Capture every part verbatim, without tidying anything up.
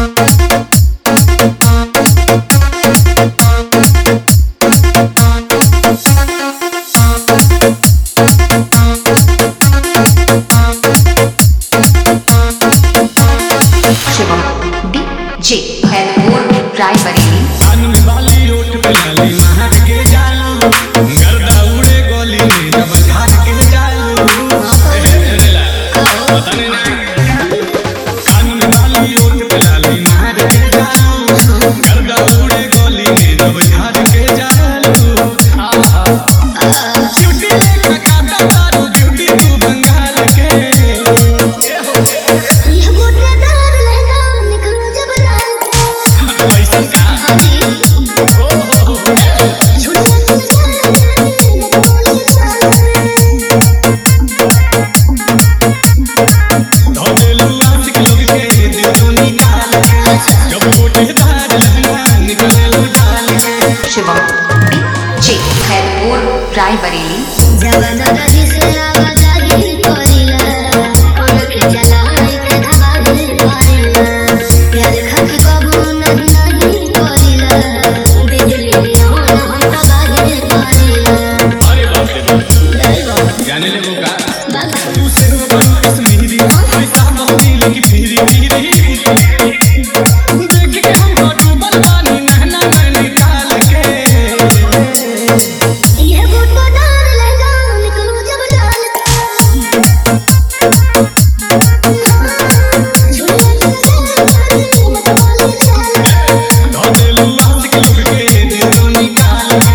Shivam DJ Haidpur Raebareli. कानून वाली road पे लाली मार के जालू, गर्दा उड़े गोली में जब झाड़ के जालू। कानून वाली रोड पे लाली मार के जालू, गर्दा उड़े गोली में जब झाड़ के जालू। ड्यूटी लेके काटा तारू ड्यूटी तू बंगाल के। शिवम डीजे हैदपुर रायबरेली। जाने लगो का तू से रो बनो कश्मीरी पैसा मस्ती लेके फिरी फिरी देख के हम डूबल पानी नहना नैनी ताल के। ये फोटो डाल लेगा निकलो जब डाल धो देलू आस के लोग के दिलों निकाल के।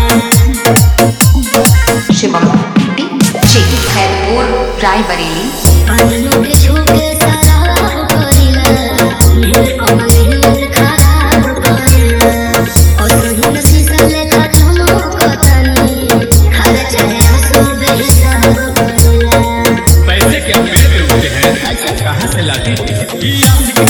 शिवम डीजे हैदपुर रायबरेली। पागलों के झोंके सारा करीला नींद कमरे नींद खराब करीला और तुम शीशा लेकर चमकतानी खाना चाहे आंसू बेहिसाब करीला। पैसे क्या पेड़ पे उगते हैं कहाँ से लाती ये आस के